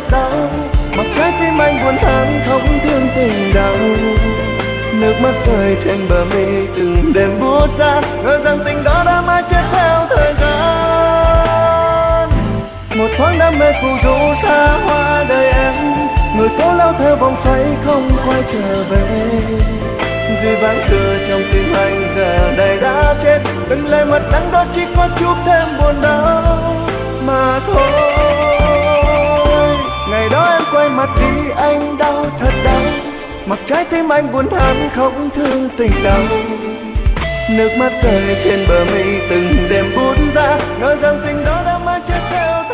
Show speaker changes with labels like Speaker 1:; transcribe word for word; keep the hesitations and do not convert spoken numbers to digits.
Speaker 1: đau, mặc trái tim anh buồn tháng không thương tình đau. Nước mắt rơi trên bờ mi từng đêm buốt ra, ngờ rằng tình đó đã mãi chết theo thời gian. Một thoáng đam mê phù du xa hoa đời em, người cố lao theo vòng xoay không quay trở về. Dư vãng xưa trong tim anh giờ đây đã chết, từng lời mất đắng đó chỉ có chút thêm buồn đau mà thôi. Ngày đó em quay mặt đi anh đau thật đau, mặc trái tim anh buồn than không thương tình đau. Nước mắt rơi trên bờ mi từng đêm buốt ra, ngờ rằng tình đó đã mãi chết theo